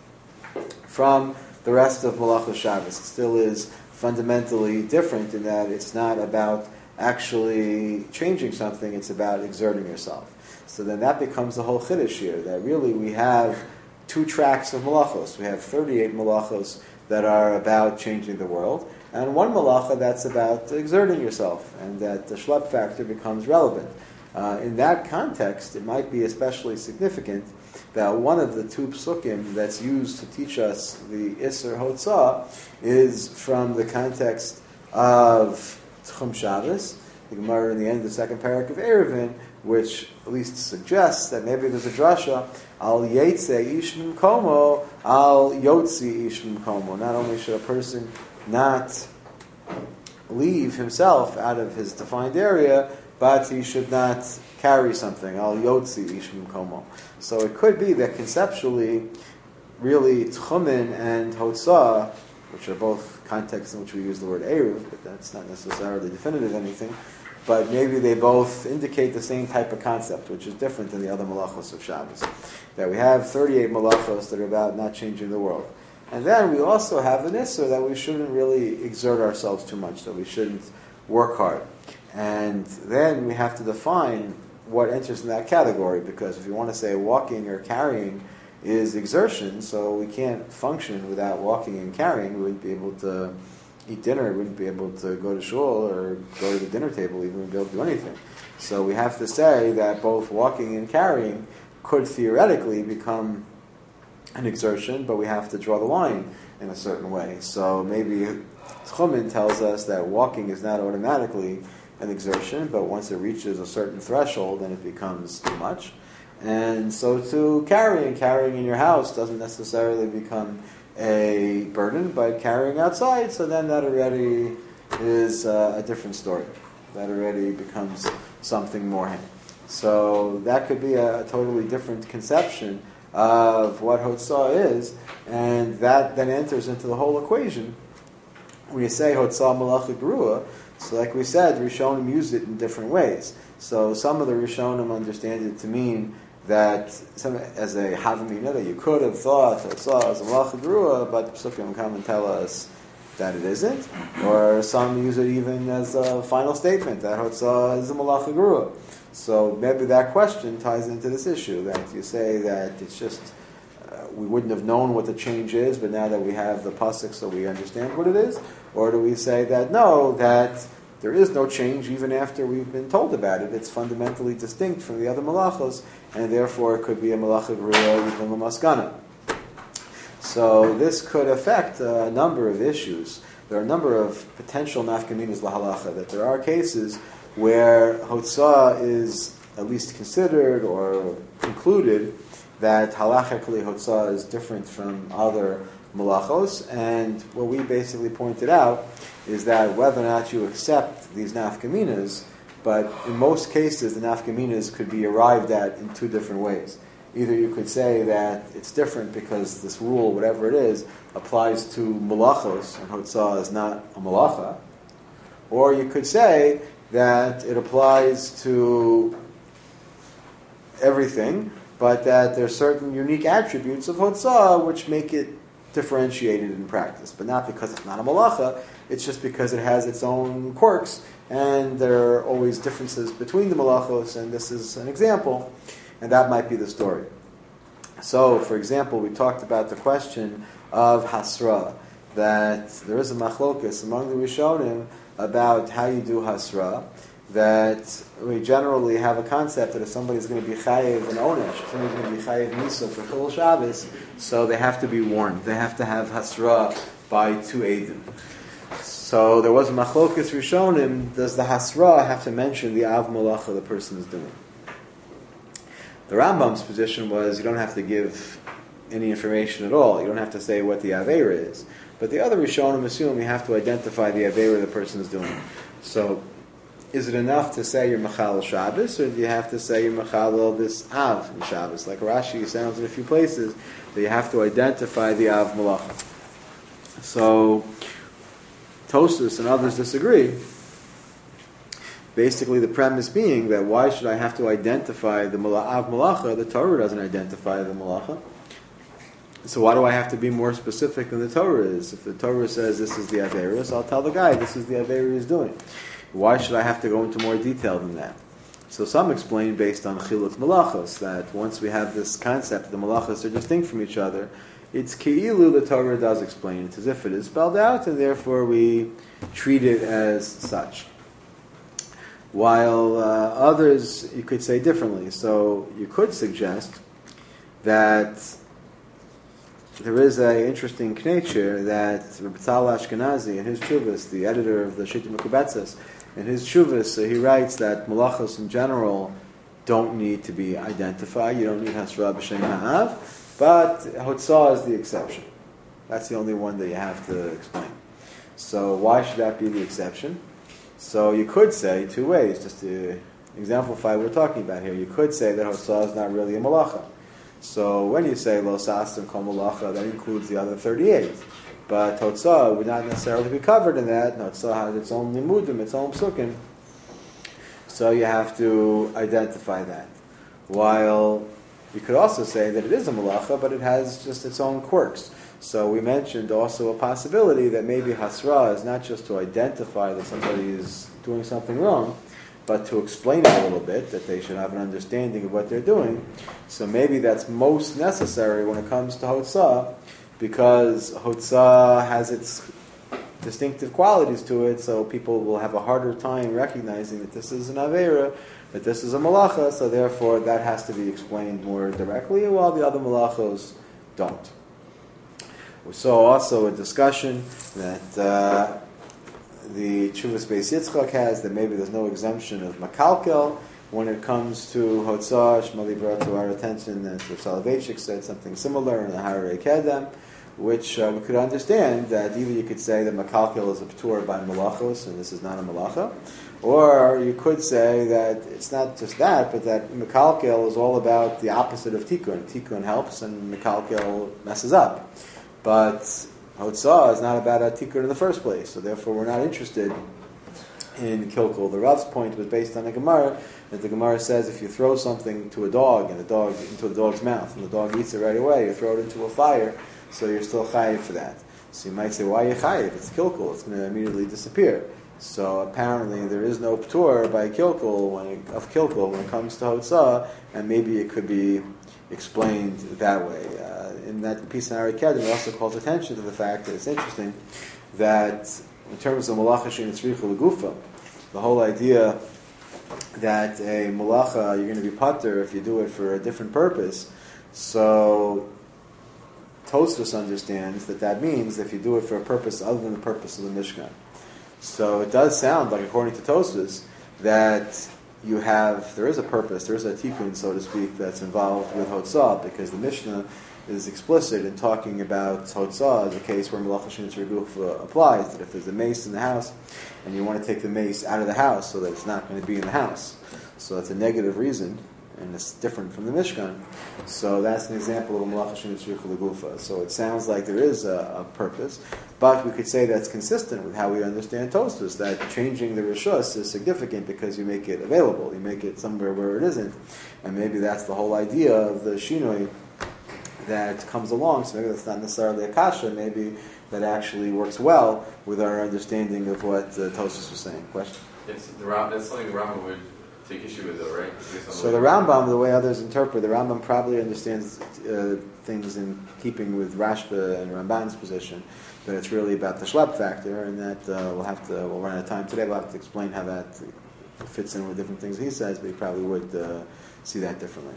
from the rest of Malachos Shabbos. It still is fundamentally different in that it's not about actually changing something, it's about exerting yourself. So then that becomes the whole chiddush here, that really we have two tracks of malachos. We have 38 malachos that are about changing the world, and one malacha that's about exerting yourself, and that the schlep factor becomes relevant. In that context, it might be especially significant that one of the two psukim that's used to teach us the Isser Hotzah is from the context of Tchum Shabbos, the Gemara in the end of the second parak of Eruvin, which at least suggests that maybe there's a drasha, al yetze ish mimkomo, al yotzi ish mimkomo. Not only should a person not leave himself out of his defined area, but he should not carry something, al yotzi ish mimkomo. So it could be that conceptually, really Tchumen and Hotzah, which are both contexts in which we use the word Eruv, but that's not necessarily definitive anything, but maybe they both indicate the same type of concept, which is different than the other malachos of Shabbos. That we have 38 malachos that are about not changing the world. And then we also have an Isser that we shouldn't really exert ourselves too much, that we shouldn't work hard. And then we have to define what enters in that category, because if you want to say walking or carrying is exertion, so we can't function without walking and carrying. We wouldn't be able to eat dinner, we wouldn't be able to go to shul or go to the dinner table, even we wouldn't be able to do anything. So we have to say that both walking and carrying could theoretically become an exertion, but we have to draw the line in a certain way. So maybe Tchumen tells us that walking is not automatically an exertion, but once it reaches a certain threshold, then it becomes too much. And so too, carrying in your house doesn't necessarily become a burden, but carrying outside, so then that already is a different story. That already becomes something more. So that could be a totally different conception of what Hotzah is, and that then enters into the whole equation. When you say Hotzah Malacha Grua, so like we said, Rishonim use it in different ways. So some of the Rishonim understand it to mean that as a havamina, that you could have thought Hotzah as a Malacha Grua, but the Psukim come and tell us that it isn't. Or some use it even as a final statement, that Hotzah is a Malacha Grua. So maybe that question ties into this issue, that you say that it's just, we wouldn't have known what the change is, but now that we have the pasuk, so we understand what it is? Or do we say that no, that there is no change even after we've been told about it? It's fundamentally distinct from the other malachos, and therefore it could be a malacha grua, even a maskana. So this could affect a number of issues. There are a number of potential nafkaminas lahalacha, that there are cases where Hotzah is at least considered or concluded that halachically Hotzah is different from other malachos, and what we basically pointed out is that whether or not you accept these nafkaminas, but in most cases the nafkaminas could be arrived at in two different ways. Either you could say that it's different because this rule, whatever it is, applies to malachos, and Hotzah is not a malacha, or you could say that it applies to everything, but that there are certain unique attributes of Hotzah which make it differentiated in practice, but not because it's not a malacha, it's just because it has its own quirks, and there are always differences between the malachos, and this is an example, and that might be the story. So, for example, we talked about the question of hasra, that there is a machlokas among the Rishonim about how you do hasra, that we generally have a concept that if somebody's going to be chayiv an onesh, if somebody's going to be chayiv misa for Chil Shabbos, so they have to be warned. They have to have hasra by two eidim. So there was a machlokas rishonim, does the hasra have to mention the av malacha the person is doing? The Rambam's position was you don't have to give any information at all. You don't have to say what the Aveira is. But the other Rishonim assume you have to identify the Aveira the person is doing. So, is it enough to say you're Machal Shabbos, or do you have to say you're Machal this Av in Shabbos? Like Rashi sounds in a few places that you have to identify the Av Malacha. So, Tosfos and others disagree. Basically, the premise being that why should I have to identify the Av Malacha? The Torah doesn't identify the Malacha. So why do I have to be more specific than the Torah is? If the Torah says this is the Aveira, so I'll tell the guy this is the Aveira he's doing. Why should I have to go into more detail than that? So some explain based on Chiluk Malachos, that once we have this concept, the Malachos are distinct from each other, it's Ki'ilu the Torah does explain. It's as if it is spelled out, and therefore we treat it as such. While others, you could say differently. So you could suggest that there is an interesting nature that Reb Tzal Ashkenazi, in his Shuvas, the editor of the Shita Mekubetzes, in his Shuvas, he writes that Malachos in general don't need to be identified. You don't need Hasra B'Shem Ha'av, but Hotzah is the exception. That's the only one that you have to explain. So why should that be the exception? So you could say two ways, just to exemplify what we're talking about here. You could say that Hotzah is not really a Malacha. So when you say Lo Sastim Kol Malacha, that includes the other 38. But Hotzah would not necessarily be covered in that. Hotzah has its own limudim, its own psukim. So you have to identify that. While you could also say that it is a Malacha, but it has just its own quirks. So we mentioned also a possibility that maybe Hasra is not just to identify that somebody is doing something wrong, but to explain it a little bit, that they should have an understanding of what they're doing. So maybe that's most necessary when it comes to Hotzah, because Hotzah has its distinctive qualities to it, so people will have a harder time recognizing that this is an Aveira, that this is a Malacha, so therefore that has to be explained more directly, while the other Malachos don't. We saw also a discussion that the Tshuvas Beis Yitzchak has, that maybe there's no exemption of Makalkel when it comes to Hotzah. Shmuley brought to our attention that Rav Soloveitchik said something similar in the Hararei Kedem, which we could understand that either you could say that Makalkel is a P'tur by Malachos and this is not a Malacha, or you could say that it's not just that, but that Makalkel is all about the opposite of Tikkun. Tikkun helps and Makalkel messes up. But Hotzah is not about a tikkun in the first place, so therefore we're not interested in Kilkul. The Rav's point was based on a Gemara, that the Gemara says if you throw something to a dog, and into the dog's mouth, and the dog eats it right away, you throw it into a fire, so you're still chayiv for that. So you might say, why are you chayiv? It's Kilkul, it's going to immediately disappear. So apparently there is no p'tur by Kilkul when it comes to Hotzah, and maybe it could be explained that way. In that piece in Hararei Kedem, it also calls attention to the fact that it's interesting that in terms of Malacha Shein Tzricha L'Gufa, the whole idea that a Malacha, you're going to be pater if you do it for a different purpose. So Tosfos understands that means if you do it for a purpose other than the purpose of the Mishkan. So it does sound like, according to Tosfos, that there is a purpose, there is a tikkun, so to speak, that's involved with Hotzah, because the Mishnah is explicit in talking about Hotzah as a case where Malacha Shein Tzricha applies, that if there's a mace in the house, and you want to take the mace out of the house so that it's not going to be in the house. So that's a negative reason, and it's different from the Mishkan. So that's an example of a Malacha Shein Tzricha L'Gufa. So it sounds like there is a purpose, but we could say that's consistent with how we understand Tosfos, that changing the Rishus is significant because you make it available, you make it somewhere where it isn't, and maybe that's the whole idea of the Shinoi that comes along. So maybe that's not necessarily a kasha, maybe that actually works well with our understanding of what Tosfos was saying. Question?
That's something the Rambam would take issue with, though, right?
So the Rambam, the way others interpret, the Rambam probably understands things in keeping with Rashba and Ramban's position, that it's really about the Shlep factor, and that we'll run out of time today, we'll have to explain how that fits in with different things he says, but he probably would see that differently.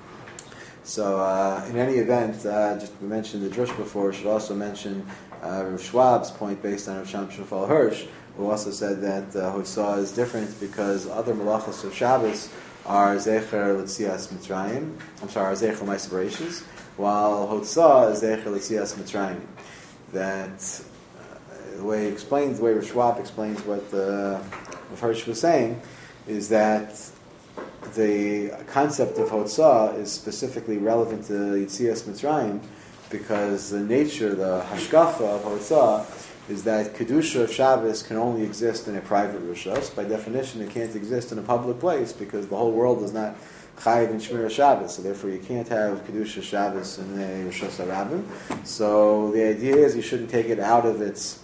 So in any event, just we mentioned the Drush before, should also mention Rav Schwab's point based on Rav Sham Shafal Hirsch, who also said that Hotzah is different because other malachos of Shabbos are Zecher L'Tzias Mitzrayim. Are Zecher Ma'aser Bereishis, while Hotzah is Zecher L'Tzias Mitzrayim. That the way Rav Schwab explains what Hirsch was saying, is that the concept of Hotzah is specifically relevant to Yitzias Mitzrayim, because the nature, the hashkafa of Hotzah, is that Kedusha of Shabbos can only exist in a private Rishos. By definition, it can't exist in a public place, because the whole world is not Chayiv and Shmira Shabbos, so therefore you can't have Kedusha Shabbos in a Rishos HaRabim. So the idea is you shouldn't take it out of its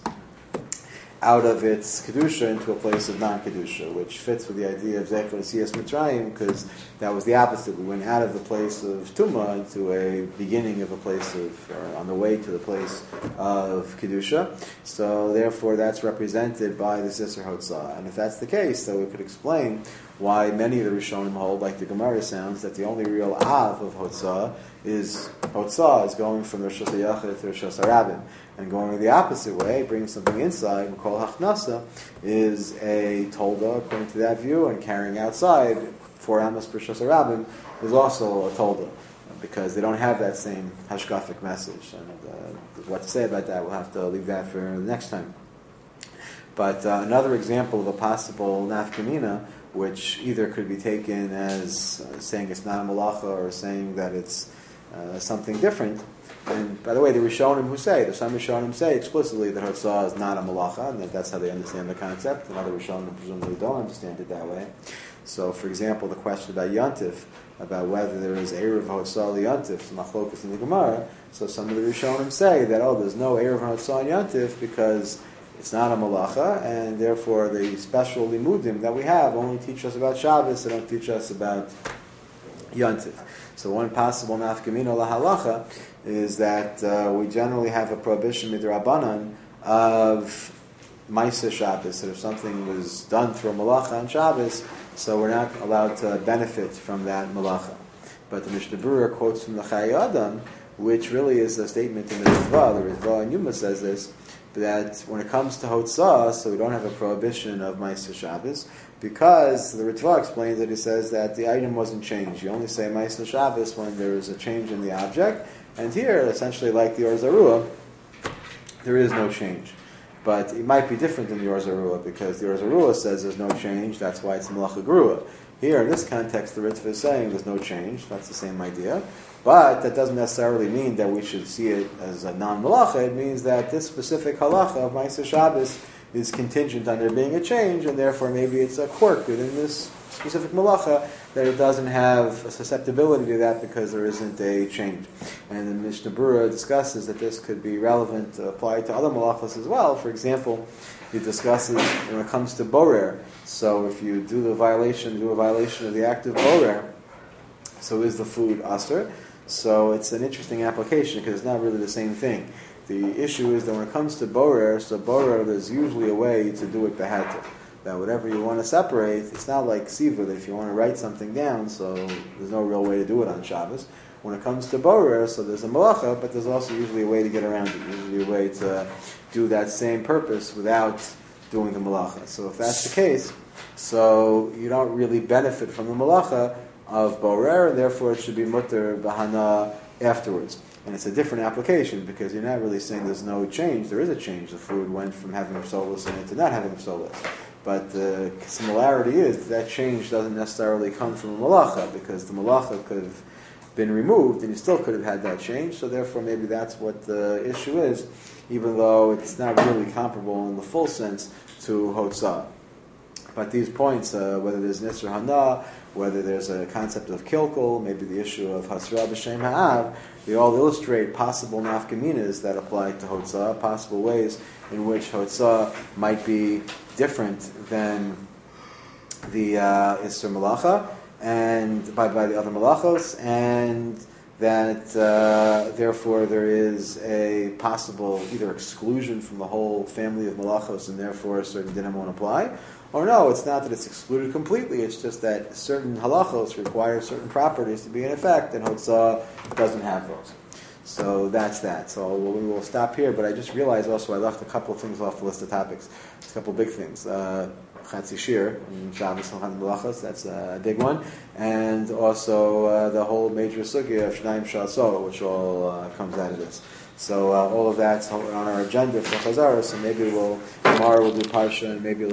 Kedusha into a place of non-Kedusha, which fits with the idea of Zecher L'Tzias Mitzrayim, because that was the opposite. We went out of the place of Tumah into a beginning of a place of, or on the way to the place of Kedusha. So therefore that's represented by the Sisser Hotzah. And if that's the case, then we could explain why many of the Rishonim hold, like the Gemara sounds, that the only real Av of Hotzah is going from the Rosh Hashanah to Rosh Hashanah, and going the opposite way, bringing something inside, Mikol Hachnasa, is a Tolda according to that view, and carrying outside 4 Amos per Rosh Hashanah is also a Tolda, because they don't have that same Hashkafic message. And what to say about that, we'll have to leave that for the next time. But another example of a possible nafkamina, which either could be taken as saying it's not a malacha, or saying that it's something different. And by the way, the Rishonim who say, some Rishonim say explicitly that Hotzah is not a malacha, and that's how they understand the concept, and other Rishonim presumably don't understand it that way. So, for example, the question about Yontif, about whether there is Erev Hotzah Yontif, Machlokas in the Gemara, so some of the Rishonim say that, there's no Erev Hotzah Yontif because it's not a malacha, and therefore the special limudim that we have only teach us about Shabbos, they don't teach us about Yontif. So one possible nafkamina lahalacha is that we generally have a prohibition midrabanan of Maisa Shabbos, that if something was done through a malacha on Shabbos, so we're not allowed to benefit from that malacha. But the Mishnah Berurah quotes from the Chayei Adam, which really is a statement in the Ritva in Yuma says this, that when it comes to Hotzah, so we don't have a prohibition of Maisa Shabbos, because the Ritva explains that he says that the item wasn't changed. You only say Maisa Shabbos when there is a change in the object, and here, essentially like the Or Zarua, there is no change. But it might be different than the Or Zarua, because the Or Zarua says there's no change, that's why it's Malacha Grua. Here, in this context, the Ritva is saying there's no change, that's the same idea. But that doesn't necessarily mean that we should see it as a non-malacha. It means that this specific halacha of Maisa Shabbos is contingent on there being a change, and therefore maybe it's a quirk within this specific malacha that it doesn't have a susceptibility to that because there isn't a change. And the Mishnah Berurah discusses that this could be relevant to apply to other malachas as well. For example, he discusses when it comes to borer. So if you do a violation of the act of borer, so is the food aser? So it's an interesting application because it's not really the same thing. The issue is that when it comes to borer, there's usually a way to do it behater. That whatever you want to separate, it's not like siva, that if you want to write something down, so there's no real way to do it on Shabbos. When it comes to borer, so there's a malacha, but there's also usually a way to get around it, usually a way to do that same purpose without doing the malacha. So if that's the case, so you don't really benefit from the malacha of borer, and therefore it should be mutter bahana afterwards. And it's a different application because you're not really saying there's no change. There is a change. The food went from having psolas in it to not having psolas. But the similarity is that change doesn't necessarily come from a malacha, because the malacha could have been removed and you still could have had that change. So therefore maybe that's what the issue is, even though it's not really comparable in the full sense to Hotzah. But these points, whether there's Nisr Hana, whether there's a concept of Kilkul, maybe the issue of Hasra B'Shem Ha'av, they all illustrate possible nafkaminas that apply to Hotzah, possible ways in which Hotzah might be different than the Isser Malacha, and by the other Malachos, and that therefore there is a possible either exclusion from the whole family of Malachos, and therefore certain dinim won't apply. Or no, it's not that it's excluded completely, it's just that certain halachos require certain properties to be in effect, and Hotzah doesn't have those. So that's that. So we will stop here, but I just realized also I left a couple of things off the list of topics. It's a couple of big things. Chatzi Shir, Shabbos Simchat Melachos, that's a big one, and also the whole major sugya of Shnaim Sha'aso, which all comes out of this. So all of that's on our agenda for Chazara, so maybe tomorrow we'll do Parsha, and maybe